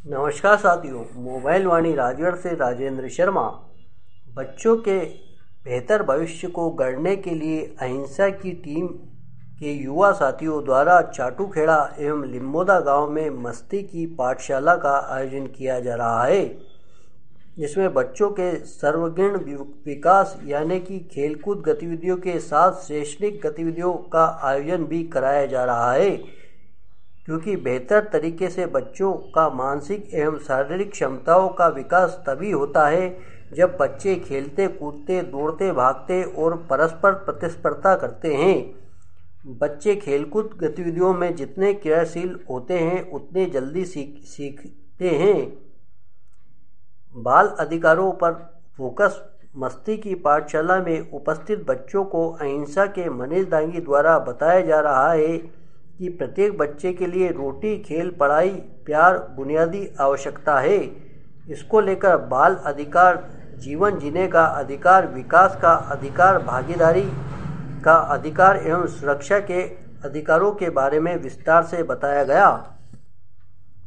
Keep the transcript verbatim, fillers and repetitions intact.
नमस्कार साथियों, मोबाइल वाणी राजगढ़ से राजेंद्र शर्मा। बच्चों के बेहतर भविष्य को गढ़ने के लिए अहिंसा की टीम के युवा साथियों द्वारा चाटुखेड़ा एवं लिम्बोदा गांव में मस्ती की पाठशाला का आयोजन किया जा रहा है, जिसमें बच्चों के सर्वांगीण विकास यानी कि खेलकूद गतिविधियों के साथ शैक्षणिक गतिविधियों का आयोजन भी कराया जा रहा है। क्योंकि बेहतर तरीके से बच्चों का मानसिक एवं शारीरिक क्षमताओं का विकास तभी होता है जब बच्चे खेलते कूदते दौड़ते भागते और परस्पर प्रतिस्पर्धा करते हैं। बच्चे खेलकूद गतिविधियों में जितने क्रियाशील होते हैं उतने जल्दी सीख सीखते हैं। बाल अधिकारों पर फोकस मस्ती की पाठशाला में उपस्थित बच्चों को अहिंसा के मनीष दांगी द्वारा बताया जा रहा है कि प्रत्येक बच्चे के लिए रोटी, खेल, पढ़ाई, प्यार बुनियादी आवश्यकता है। इसको लेकर बाल अधिकार, जीवन जीने का अधिकार, विकास का अधिकार, भागीदारी का अधिकार एवं सुरक्षा के अधिकारों के बारे में विस्तार से बताया गया।